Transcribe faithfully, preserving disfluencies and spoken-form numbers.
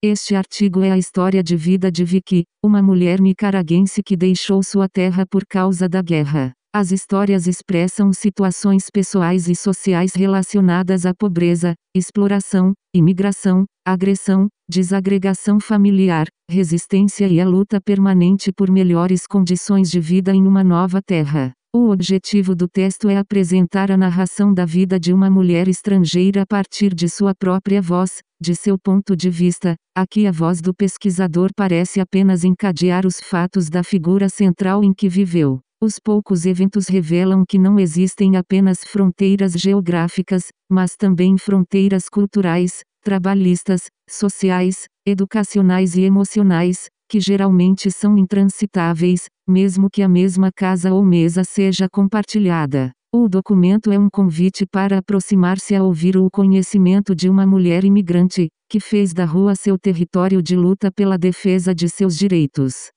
Este artigo é a história de vida de Vicky, uma mulher nicaraguense que deixou sua terra por causa da guerra. As histórias expressam situações pessoais e sociais relacionadas à pobreza, exploração, imigração, agressão, desagregação familiar, resistência e a luta permanente por melhores condições de vida em uma nova terra. O objetivo do texto é apresentar a narração da vida de uma mulher estrangeira a partir de sua própria voz, de seu ponto de vista. Aqui a voz do pesquisador parece apenas encadear os fatos da figura central em que viveu. Os poucos eventos revelam que não existem apenas fronteiras geográficas, mas também fronteiras culturais, trabalhistas, sociais, educacionais e emocionais, que geralmente são intransitáveis, mesmo que a mesma casa ou mesa seja compartilhada. O documento é um convite para aproximar-se a ouvir o conhecimento de uma mulher imigrante, que fez da rua seu território de luta pela defesa de seus direitos.